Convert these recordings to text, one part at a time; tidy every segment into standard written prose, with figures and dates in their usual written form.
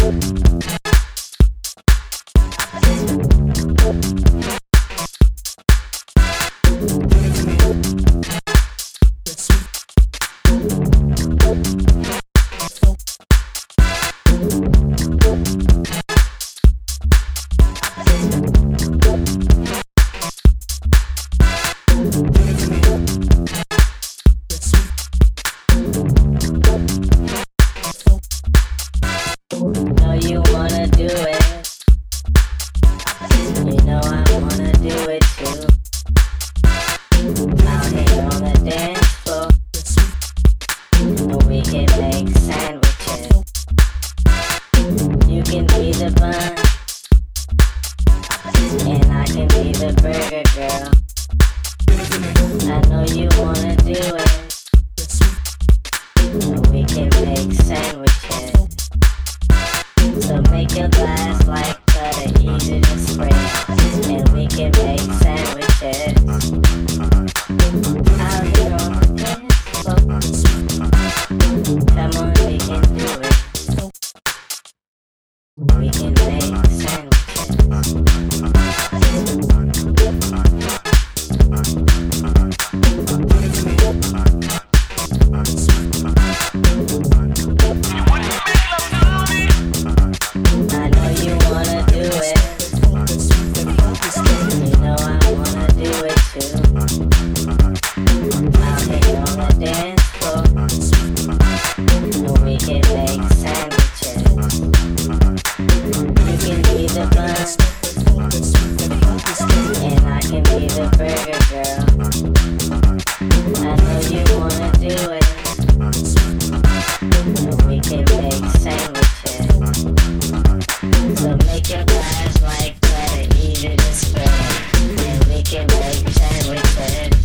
Know you wanna do it. You know I wanna do it too. Out here on the dance floor, we can make sandwiches. You can be the bun, and I can be the burger girl. I know you wanna do it. We can make sandwiches. So make your glass like butter, easy to spread, and we can make sandwiches. Out here on the dance floor, come on, we can do it. We can make sandwiches. I know you wanna do it. You know I wanna do it too. Out here on the dance floor, we can make sandwiches. You can be the bun, and I can be the burger girl. I know you wanna do it. We can make sandwiches. So make your glass like butter, easy to spread, and we can make sandwiches.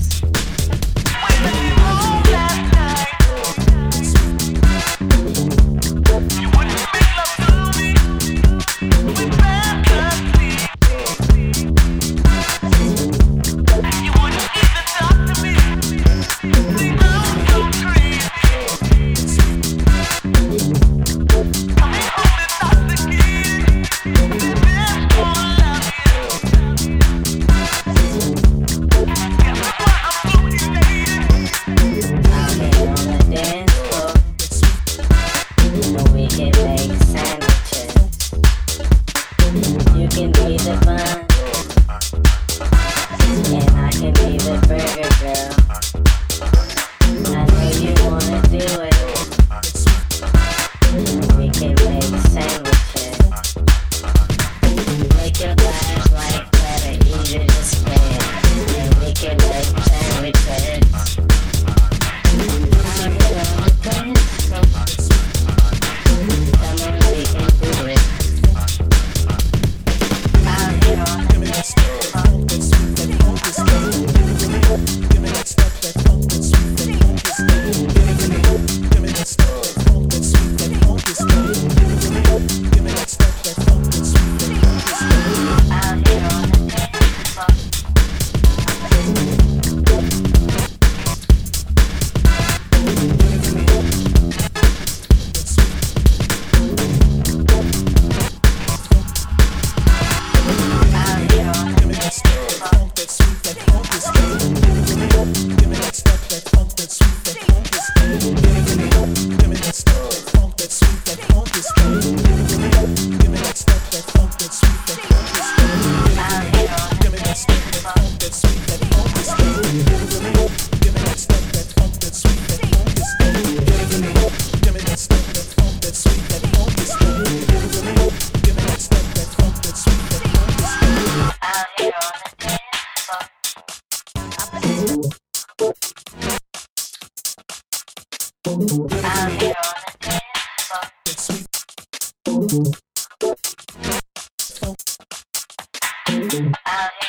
You can be the bun, and I can be the burger girl. I know you wanna do it. We can make sandwiches. Make your glass like butter, easy to spread, and we can make sandwiches. Out here on the dance floor, come on, we can do it. Out here on the dance floor. Out